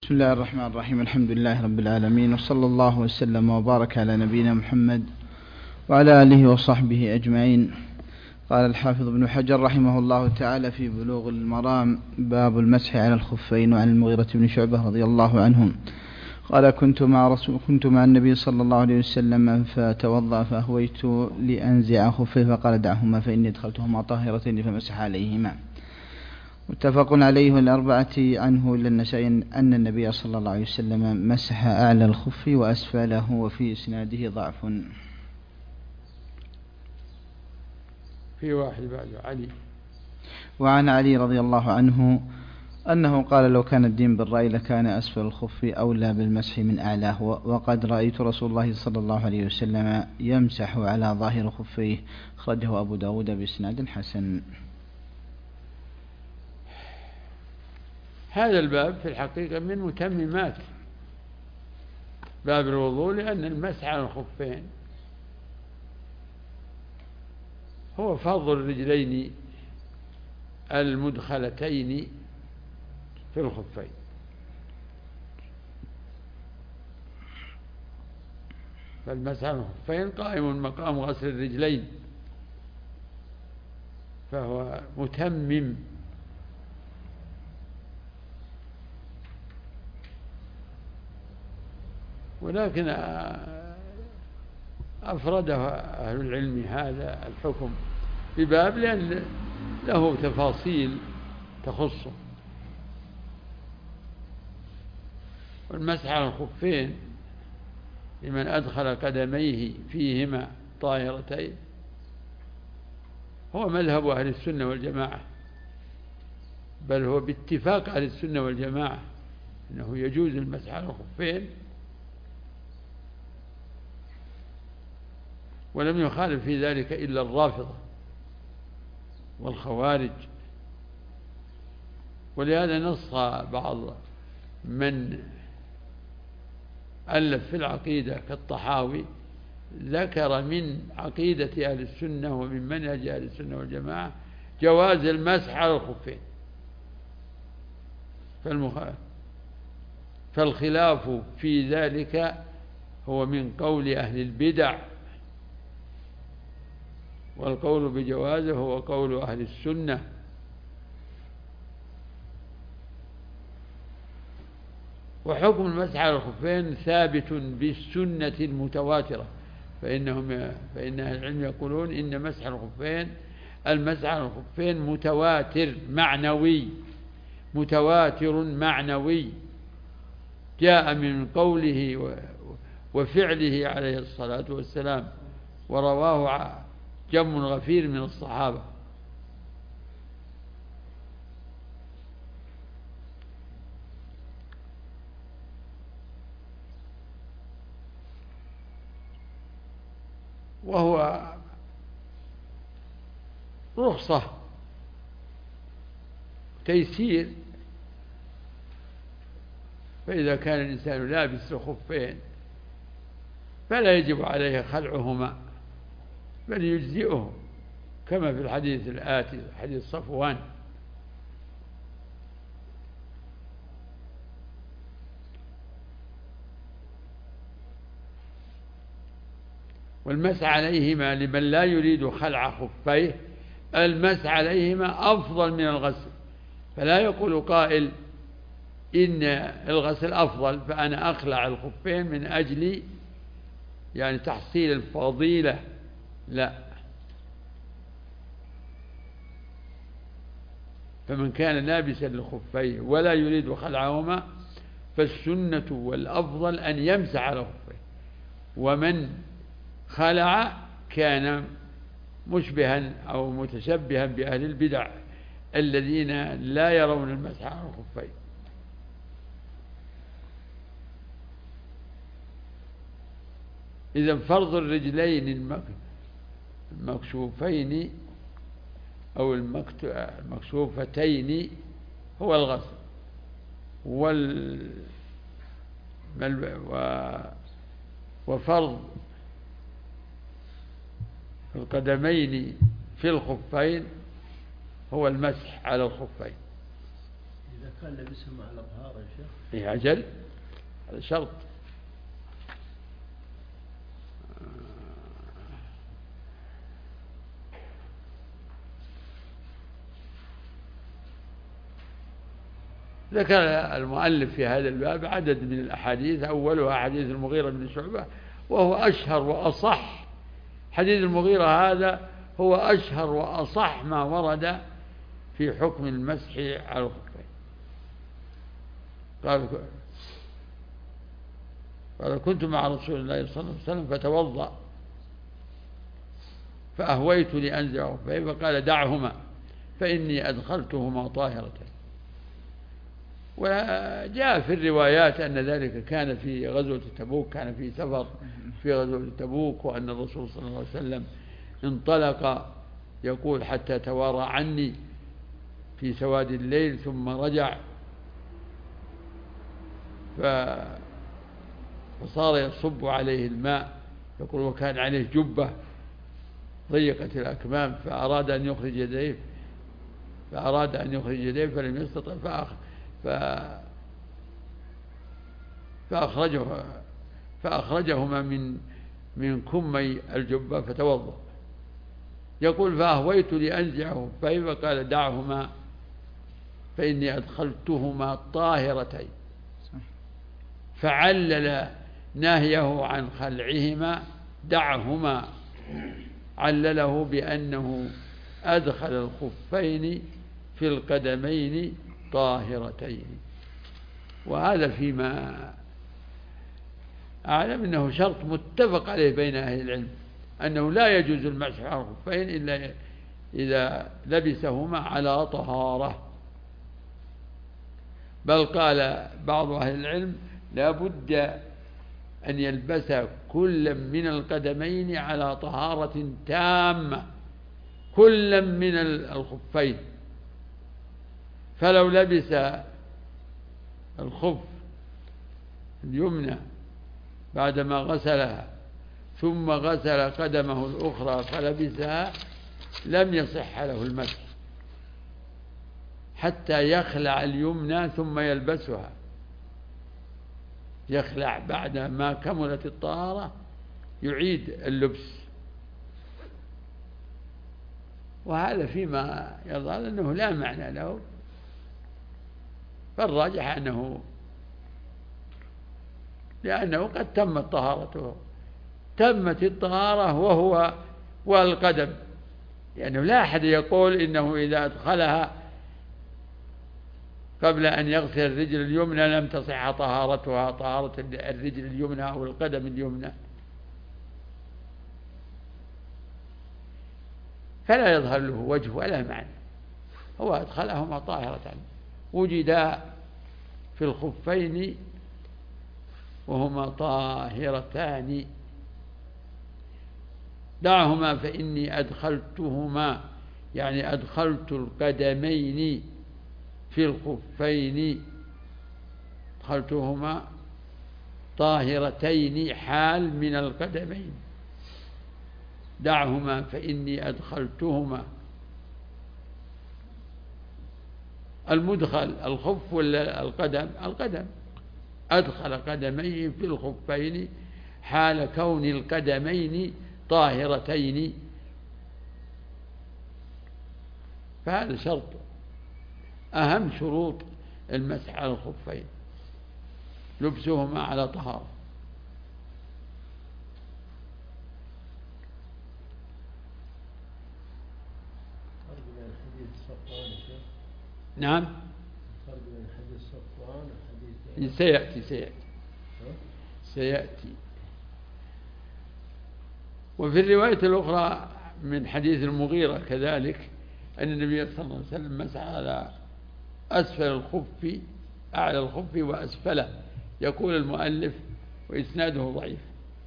بسم الله الرحمن الرحيم. الحمد لله رب العالمين، وصلى الله وسلم وبارك على نبينا محمد وعلى آله وصحبه أجمعين. قال الحافظ ابن حجر رحمه الله تعالى في بلوغ المرام: باب المسح على الخفين. وعن المغيرة بن شعبة رضي الله عنهم قال: كنت مع النبي صلى الله عليه وسلم فتوضأ فأهويت لأنزع خفيه فقال: دعهما فإني ادخلتهما طاهرتين، فمسح عليهما. متفق عليه الأربعة عنه إلا النسائي أن النبي صلى الله عليه وسلم مسح أعلى الخف وأسفله، وفي إسناده ضعف. في واحد بعد علي. وعن علي رضي الله عنه أنه قال: لو كان الدين بالرأي لكان أسفل الخف أولى بالمسح من أعلاه، وقد رأيت رسول الله صلى الله عليه وسلم يمسح على ظاهر خفيه. أخرجه أبو داود بإسناد حسن. هذا الباب في الحقيقة من متممات باب الوضوء، لأن المسح على الخفين هو فضل الرجلين المدخلتين في الخفين، فالمسح على الخفين قائم مقام غسل الرجلين، فهو متمم. ولكن أفرده أهل العلم هذا الحكم بباب لأن له تفاصيل تخصه. والمسح على الخفين لمن أدخل قدميه فيهما طاهرتين هو مذهب أهل السنة والجماعة، بل هو باتفاق أهل السنة والجماعة أنه يجوز المسح على الخفين، ولم يخالف في ذلك إلا الرافضة والخوارج. ولهذا نص بعض من ألف في العقيدة كالطحاوي، ذكر من عقيدة أهل السنة ومن منهج أهل السنة والجماعة جواز المسح على الخفين، فالخلاف في ذلك هو من قول أهل البدع، والقول بجوازه هو قول أهل السنة. وحكم المسح على الخفين ثابت بالسنة المتواترة، فإن أهل العلم يقولون إن المسح على الخفين متواتر معنوي جاء من قوله وفعله عليه الصلاة والسلام، ورواه جم غفير من الصحابة. وهو رخصة تيسير، فإذا كان الإنسان لابس الخفين فلا يجب عليه خلعهما، بل يجزئه، كما في الحديث الآتي حديث صفوان. والمسح عليهما لمن لا يريد خلع خفيه، المسح عليهما أفضل من الغسل، فلا يقول قائل إن الغسل أفضل فأنا أخلع الخفين من أجل يعني تحصيل الفضيلة، لا. فمن كان لابسا لخفيه ولا يريد خلعهما فالسنة والأفضل أن يمسح على خفيه، ومن خلع كان مشبها أو متشبها بأهل البدع الذين لا يرون المسح على الخفين. إذن فرض الرجلين المكشوفين أو المكشوفتين هو الغسل، وفرض القدمين في الخفين هو المسح على الخفين. إذا كان لبسهم مع الأطهار يا شيخ؟ إيه أجل، هذا شرط. ذكر المؤلف في هذا الباب عدد من الأحاديث، أولها حديث المغيرة بن شعبة، وهو أشهر وأصح. حديث المغيرة هذا هو أشهر وأصح ما ورد في حكم المسح على الخفين. قال كنت مع رسول الله صلى الله عليه وسلم فتوضأ فأهويت لأنزع خفين فقال دعهما فإني أدخلتهما طاهرتين. وجاء في الروايات أن ذلك كان في غزوة تبوك، كان في سفر في غزوة تبوك، وأن الرسول صلى الله عليه وسلم انطلق يقول حتى توارى عني في سواد الليل ثم رجع فصار يصب عليه الماء، يقول وكان عليه جبة ضيقت الأكمام فأراد أن يخرج يديه فلم يستطع فأخرجهما من كمي الجبة فتوضأ. يقول فأهويت لأنزعه فقال دعهما فإني أدخلتهما طاهرتين، فعلل ناهيه عن خلعهما دعهما، علله بأنه أدخل الخفين في القدمين طاهرتين. وهذا فيما أعلم أنه شرط متفق عليه بين أهل العلم، أنه لا يجوز المسح على الخفين إلا إذا لبسهما على طهارة. بل قال بعض أهل العلم لا بد أن يلبس كل من القدمين على طهارة تامة، كل من الخفين. فلو لبس الخف اليمنى بعدما غسلها ثم غسل قدمه الأخرى فلبسها لم يصح له المسح حتى يخلع اليمنى ثم يلبسها، يخلع بعد ما كملت الطهارة يعيد اللبس. وهذا فيما يظهر أنه لا معنى له، فالراجح أنه لأنه قد تمت طهارته، تمت الطهارة وهو والقدم، لأنه لا أحد يقول إنه إذا أدخلها قبل أن يغسل الرجل اليمنى لم تصح طهارتها، طهارة الرجل اليمنى أو القدم اليمنى. فلا يظهر له وجه ولا معنى، هو أدخلهما طاهرة، وجدا في الخفين وهما طاهرتان. دعهما فإني أدخلتهما، يعني أدخلت القدمين في الخفين، أدخلتهما طاهرتين حال من القدمين. دعهما فإني أدخلتهما، المدخل الخف ولا القدم؟ القدم، أدخل قدميه في الخفين حال كون القدمين طاهرتين. فهذا شرط أهم شروط المسح على الخفين، لبسهما على طهارة. نعم، فرق بين حديث صفوان وحديث سيأتي. وفي الرواية الأخرى من حديث المغيرة كذلك أن النبي صلى الله عليه وسلم مسح على أسفل الخف، أعلى الخف وأسفله. يقول المؤلف وإسناده ضعيف.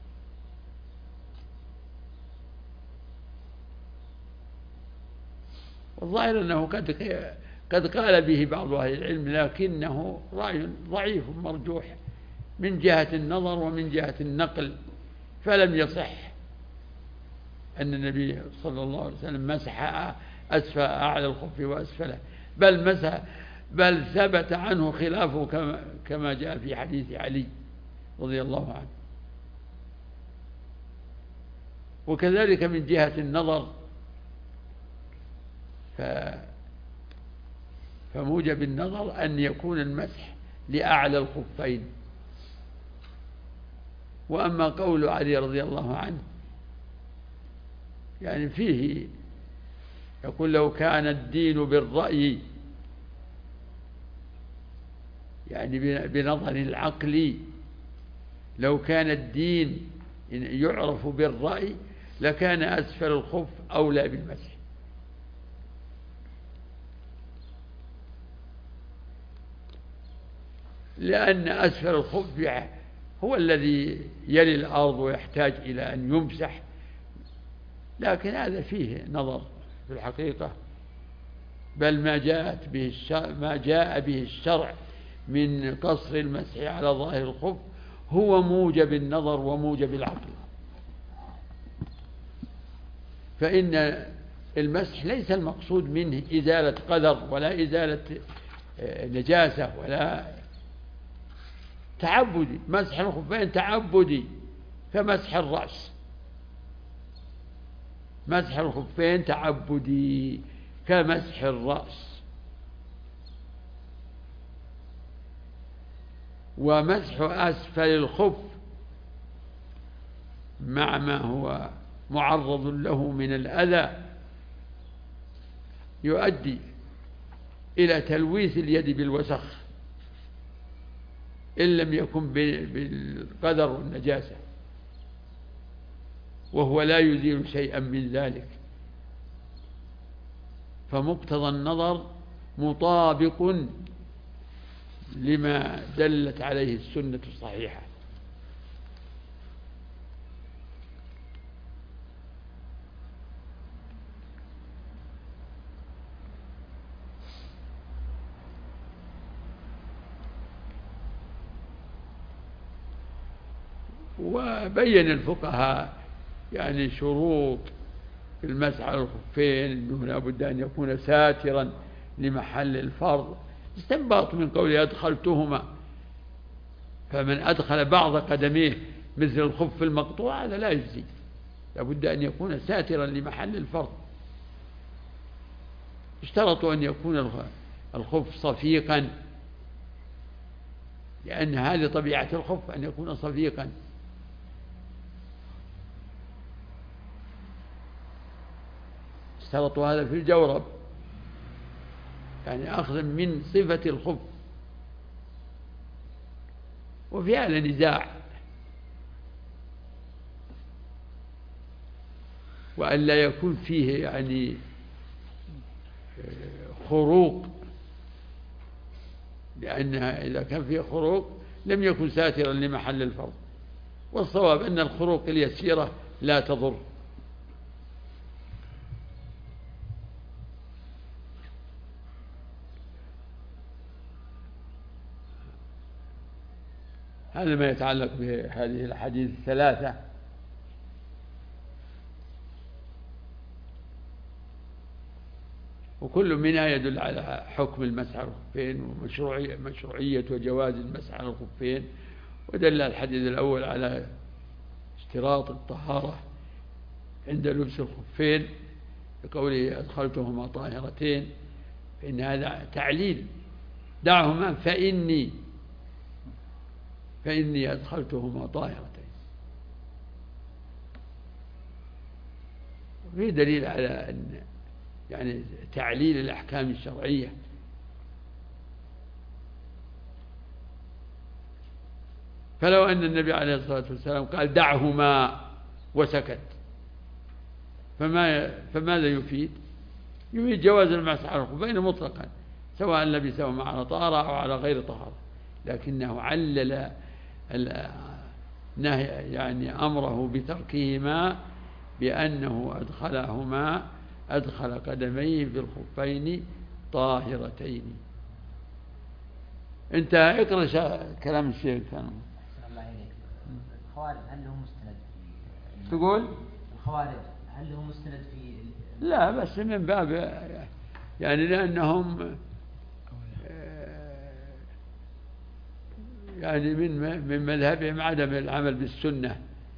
والظاهر أنه قد قال به بعض أهل العلم، لكنه رأي ضعيف مرجوح من جهة النظر ومن جهة النقل، فلم يصح أن النبي صلى الله عليه وسلم مسح أسفل أعلى الخف وأسفله، بل مسح بل ثبت عنه خلافه كما جاء في حديث علي رضي الله عنه. وكذلك من جهة النظر فموجب النظر أن يكون المسح لأعلى الخفين. وأما قول علي رضي الله عنه يعني فيه يقول لو كان الدين بالرأي يعني بنظر العقل، لو كان الدين يعرف بالرأي لكان أسفل الخف أولى بالمسح. لأن أسفل الخف هو الذي يلي الأرض ويحتاج إلى أن يمسح، لكن هذا فيه نظر في الحقيقة. بل ما جاء به الشرع من قصر المسح على ظاهر الخف هو موجب النظر وموجب العقل. فإن المسح ليس المقصود منه إزالة قدر ولا إزالة نجاسة ولا تعبدي. مسح الخفين تعبدي كمسح الرأس. مسح الخفين تعبدي كمسح الرأس. ومسح أسفل الخف مع ما هو معرض له من الأذى يؤدي إلى تلويث اليد بالوسخ إن لم يكن بالقدر والنجاسة، وهو لا يزيل شيئا من ذلك. فمقتضى النظر مطابق لما دلت عليه السنة الصحيحة. وبين الفقهاء يعني شروط في المسح على الخفين أنه لا بد أن يكون ساترا لمحل الفرض. استنباط من قوله أدخلتهما، فمن أدخل بعض قدميه مثل الخف المقطوع هذا لا يجزي، لا بد أن يكون ساترا لمحل الفرض. اشترطوا أن يكون الخف صفيقا، لأن هذه طبيعة الخف أن يكون صفيقا. اشترطوا هذا في الجورب، يعني أخذ من صفة الخف. وفي هذا نزاع، وأن لا يكون فيه يعني خروق، لأنها إذا كان فيه خروق لم يكن ساترا لمحل الفرض. والصواب أن الخروق اليسيرة لا تضر. هذا ما يتعلق بهذه الأحاديث الثلاثة. وكل منها يدل على حكم المسح على الخفين ومشروعية وجواز المسح على الخفين. ودل الحديث الأول على اشتراط الطهارة عند لبس الخفين بقوله أدخلتهما طاهرتين، فإن هذا تعليل. دعهما فإني أدخلتهما طاهرتين. وفي دليل على أن يعني تعليل الأحكام الشرعية. فلو أن النبي عليه الصلاة والسلام قال دعهما وسكت فماذا يفيد؟ يفيد جواز المسح على الخفين مطلقا، سواء لبسهما على طهارة أو على غير طهارة. لكنه علل يعني أمره بتركهما بأنه أدخل قدميه في الخفين طاهرتين. انت اقرأ كلام الشيخ. الله إليك. الخوارج هل له مستند في تقول الخوارج هل له مستند في لا، بس من باب يعني لأنهم يعني من مذهبهم عدم العمل بالسنة.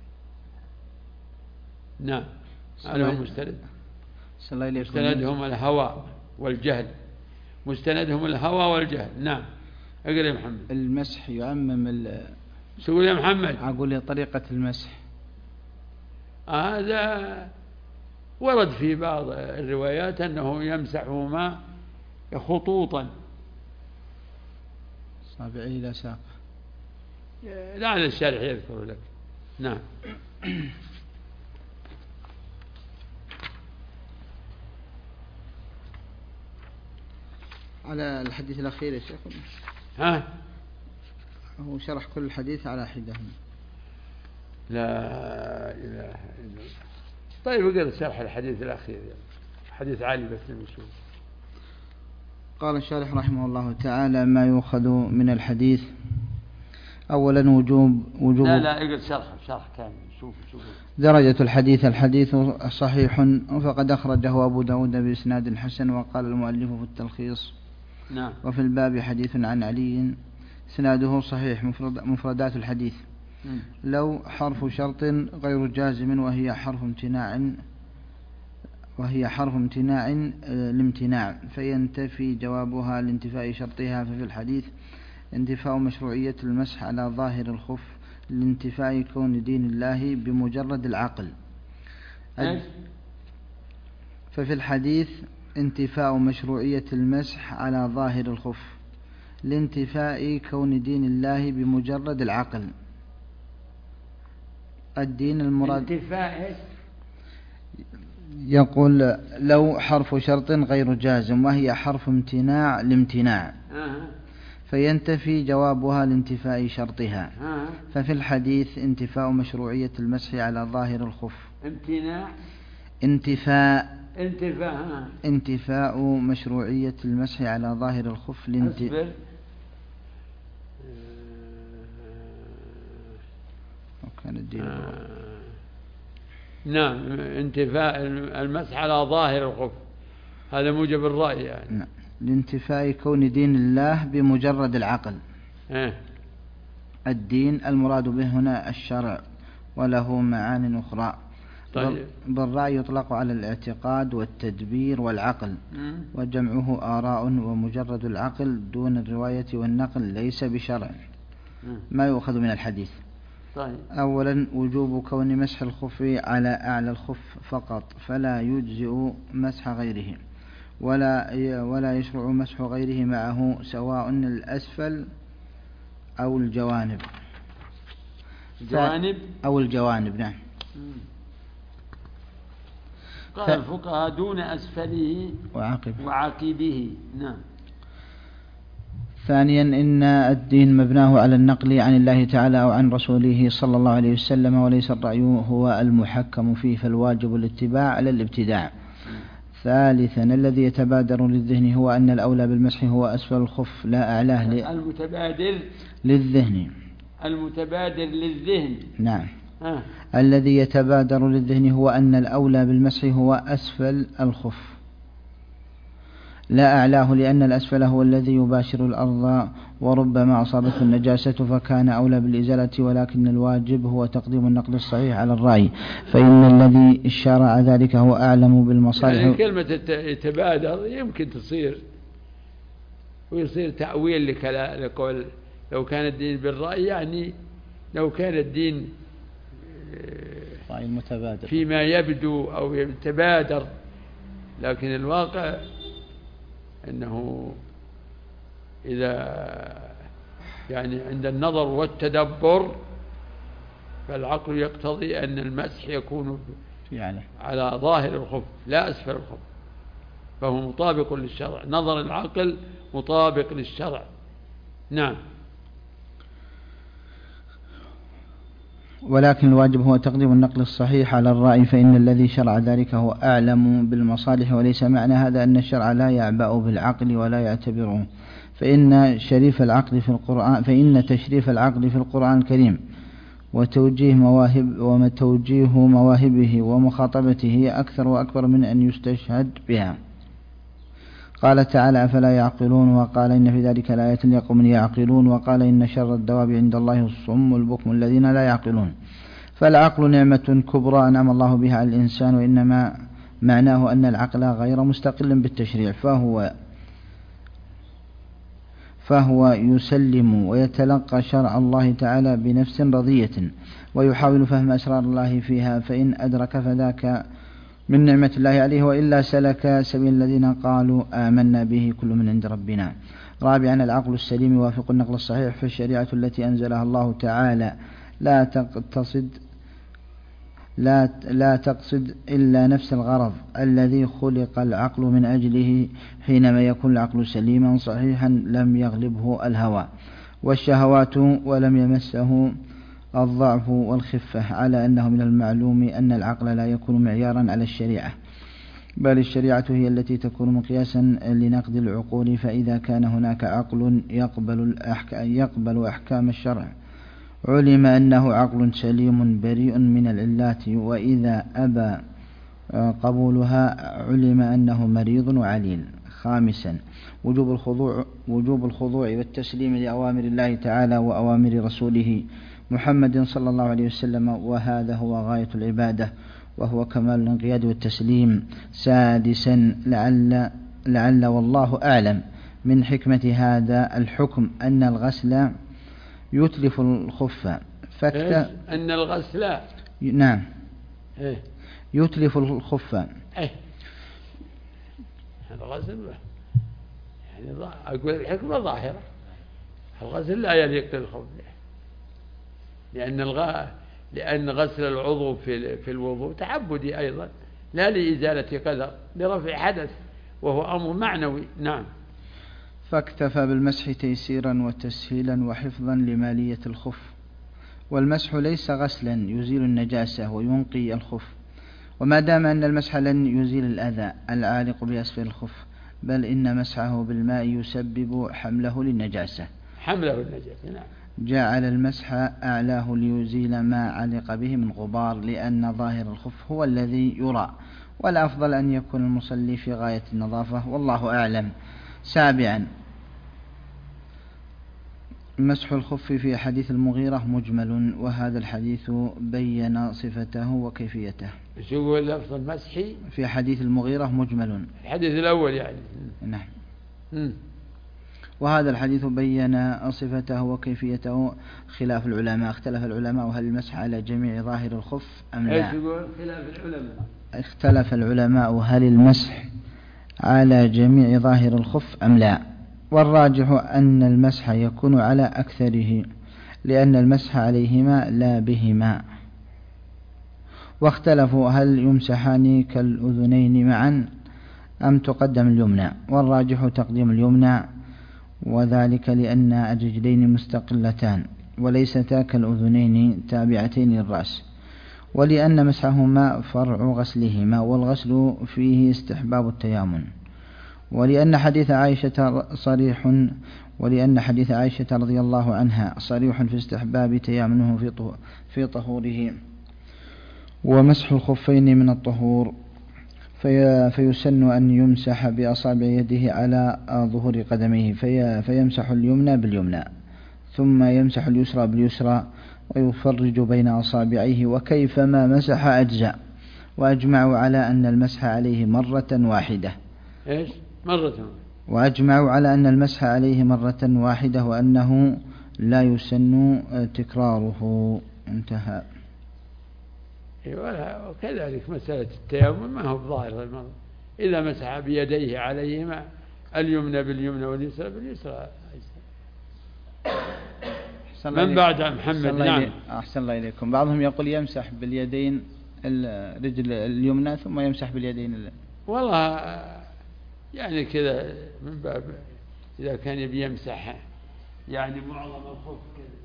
نعم، هذا هو مستندهم الهوى والجهل. مستندهم الهوى والجهل. نعم، اقرأ يا محمد. المسح يعمم سؤال يا محمد. أقول لي طريقة المسح هذا ورد في بعض الروايات أنه يمسحهما خطوطا صابعه إلى ساقه. لعل الشارح يذكر لك. نعم. على الحديث الأخير يا شيخ. ها؟ هو شرح كل الحديث على حدة. لا إله إلا الله. طيب اقرأ شرح الحديث الأخير يعني. حديث علي بس نشوف. قال الشارح رحمه الله تعالى: ما يؤخذ من الحديث. أولا وجوب لا اقرأ شرح كامل. شوف درجة الحديث صحيح، فقد أخرجه أبو داود بإسناد حسن. وقال المؤلف في التلخيص: نعم. وفي الباب حديث عن علي إسناده صحيح. مفردات الحديث: لو حرف شرط غير جازم وهي حرف امتناع الامتناع، فينتفي جوابها لانتفاء شرطها. ففي الحديث انتفاء مشروعية المسح على ظاهر الخف لانتفاء كون دين الله بمجرد العقل. ففي الحديث انتفاء مشروعية المسح على ظاهر الخف لانتفاء كون دين الله بمجرد العقل. الدين المراد انتفاء يقول لو حرف شرط غير جازم وهي حرف امتناع الامتناع، فينتفي جوابها لانتفاء شرطها. ففي الحديث انتفاء مشروعية المسح على ظاهر الخف. انتفاء مشروعية المسح على ظاهر الخف وكان الدين نعم، انتفاء المسح على ظاهر الخف، هذا موجب الرأي يعني. نعم. لانتفاء كون دين الله بمجرد العقل. الدين المراد به هنا الشرع، وله معان أخرى. طيب. بالرأي يطلق على الاعتقاد والتدبير والعقل، وجمعه آراء، ومجرد العقل دون الرواية والنقل ليس بشرع. ما يؤخذ من الحديث. طيب. أولا وجوب كون مسح الخف على أعلى الخف فقط، فلا يجزئ مسح غيره، ولا يشرع مسح غيره معه، سواء الأسفل أو الجوانب. نعم. قال الفقهاء دون أسفله وعقبه. نعم. ثانيا إن الدين مبناه على النقل عن الله تعالى أو عن رسوله صلى الله عليه وسلم، وليس الرأي هو المحكم فيه، فالواجب الاتباع على الابتداع. ثالثا الذي يتبادر للذهن هو أن الأولى بالمسح هو أسفل الخف لا أعلاه. المتبادر للذهن. نعم. الذي يتبادر للذهن هو أن الأولى بالمسح هو أسفل الخف لا أعلاه، لأن الأسفل هو الذي يباشر الأرض وربما أصابته النجاسة فكان أولى بالإزالة، ولكن الواجب هو تقديم النقل الصحيح على الرأي، فإن الذي شرع ذلك هو أعلم بالمصالح. يعني كلمة يتبادر يمكن تصير ويصير تأويل لقول لو كان الدين بالرأي، يعني لو كان الدين فيما يبدو أو يتبادر، لكن الواقع أنه إذا يعني عند النظر والتدبر فالعقل يقتضي أن المسح يكون على ظاهر الخف لا أسفل الخف، فهو مطابق للشرع، نظر العقل مطابق للشرع. نعم. ولكن الواجب هو تقديم النقل الصحيح على الرأي، فإن الذي شرع ذلك هو أعلم بالمصالح، وليس معنى هذا أن الشرع لا يعبأ بالعقل ولا يعتبره، فإن تشريف العقل في القرآن الكريم وتوجيه مواهبه ومخاطبته هي أكثر وأكبر من أن يستشهد بها. قال تعالى أفلا يعقلون وقال إن في ذلك لآية لقوم يعقلون وقال إن شر الدواب عند الله الصم البكم الذين لا يعقلون. فالعقل نعمة كبرى أنعم الله بها على الإنسان وإنما معناه أن العقل غير مستقل بالتشريع فهو يسلم ويتلقى شرع الله تعالى بنفس رضية ويحاول فهم أسرار الله فيها فإن أدرك فذاك من نعمة الله عليه وإلا سلك سبيل الذين قالوا آمنا به كل من عند ربنا. رابعا العقل السليم يوافق النقل الصحيح فالشريعة التي أنزلها الله تعالى لا تقصد إلا نفس الغرض الذي خلق العقل من أجله. حينما يكون العقل سليما صحيحا لم يغلبه الهوى والشهوات ولم يمسه الضعف والخفة، على أنه من المعلوم أن العقل لا يكون معيارا على الشريعة، بل الشريعة هي التي تكون مقياسا لنقد العقول. فإذا كان هناك عقل يقبل أحكام الشرع علم أنه عقل سليم بريء من العلات، وإذا أبى قبولها علم أنه مريض وعليل. خامسا وجوب الخضوع والتسليم لأوامر الله تعالى وأوامر رسوله محمد صلى الله عليه وسلم، وهذا هو غاية العبادة وهو كمال الانقياد والتسليم. سادسا لعل والله أعلم من حكمة هذا الحكم أن الغسل يتلف الخف أن الغسل نعم يتلف الخف الغسل يعني أقول الحكمة ظاهرة، الغسل لا يليق للخف لأن غسل العضو في الوضوء تعبدي أيضا لا لإزالة قدر، لرفع حدث وهو أمر معنوي. نعم. فاكتفى بالمسح تيسيرا وتسهيلا وحفظا لمالية الخف. والمسح ليس غسلا يزيل النجاسة وينقي الخف، وما دام أن المسح لن يزيل الأذى العالق بأسفل الخف، بل إن مسحه بالماء يسبب حمله للنجاسة. نعم. جعل المسح أعلاه ليزيل ما علق به من غبار، لأن ظاهر الخف هو الذي يرى، والأفضل أن يكون المصلي في غاية النظافة والله أعلم. سابعا مسح الخف في حديث المغيرة مجمل، وهذا الحديث بين صفته وكيفيته. شو هو لفظ المسح في حديث المغيرة مجمل، الحديث الأول يعني. نعم. وهذا الحديث بين صفته وكيفيته خلاف العلماء. اختلف العلماء هل المسح على جميع ظاهر الخف أم لا. اختلف العلماء هل المسح على جميع ظاهر الخف أم لا، والراجح أن المسح يكون على أكثره لأن المسح عليهما لا بهما. واختلفوا هل يمسحان كالأذنين معا أم تقدم اليمنى، والراجح تقديم اليمنى، وذلك لأن الرجلين مستقلتان وليستا كالأذنين تابعتين للرأس، ولأن مسحهما فرع غسلهما والغسل فيه استحباب التيامن، ولأن حديث عائشة رضي الله عنها صريح في استحباب تيامنه في طهوره. ومسح الخفين من الطهور، فيسن أن يمسح بأصابع يده على ظهور قدميه، فيمسح اليمنى باليمنى ثم يمسح اليسرى باليسرى ويفرج بين أصابعيه، وكيفما مسح أجزاء. وأجمعوا على أن المسح عليه مرة واحدة. وأجمعوا على أن المسح عليه مرة واحدة وأنه لا يسن تكراره. انتهى. وكذلك مسألة التيمم ما هو ظاهر المرض، إذا مسح بيديه عليهما اليمنى باليمنى واليسرى باليسرى. من بعد محمد. نعم. أحسن الله إليكم. بعضهم يقول يمسح باليدين الرجل اليمنى ثم يمسح باليدين والله يعني كذا من باب إذا كان يبي يمسح يعني معظم الخف كذا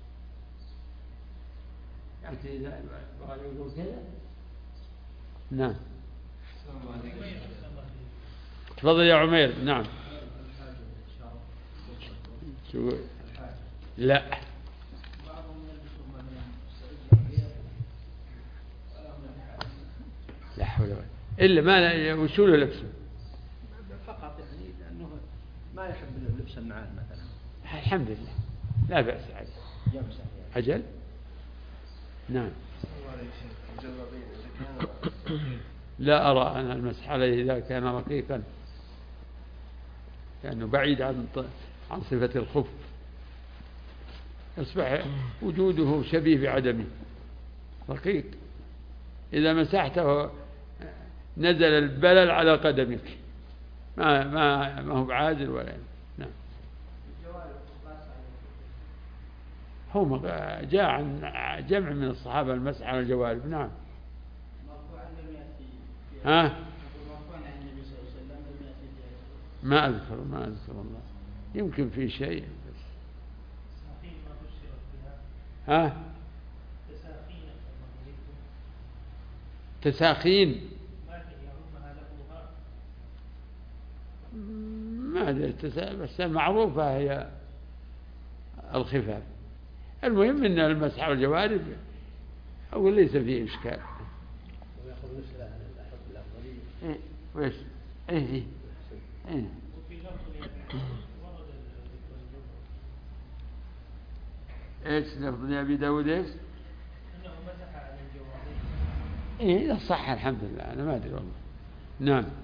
يعني إذا يقول كذا. نعم. تفضل يا عمير. نعم. لا لا حول ولا إلا ما وشو له لبسه فقط يعني لبس النعال مثلا. الحمد لله لا بأس عليه. أجل نعم. لا أرى أن المسح عليه إذا كان رقيقا لأنه بعيد عن صفة الخف، يصبح وجوده شبيه بعدمه. رقيق إذا مسحته نزل البلل على قدمك، ما هو بعازل ولا. نعم. هو جاء عن جمع من الصحابة المسح على الجوارب. نعم. ها؟ ما أذكر الله، يمكن في شيء بس. ها؟ تساخين ما أدري، بس المعروفة هي الخفاف. المهم أن المسح على الجوارب أو ليس فيه إشكال. ويأخذ مثل الأحب الأفضلية. إيه وإيش؟ إيه. وفي لفظ ورد إيش لفظ أبي داود إيش؟ أنه مسح على الجوارب. إيه صح الحمد لله، أنا ما أدري والله. نعم.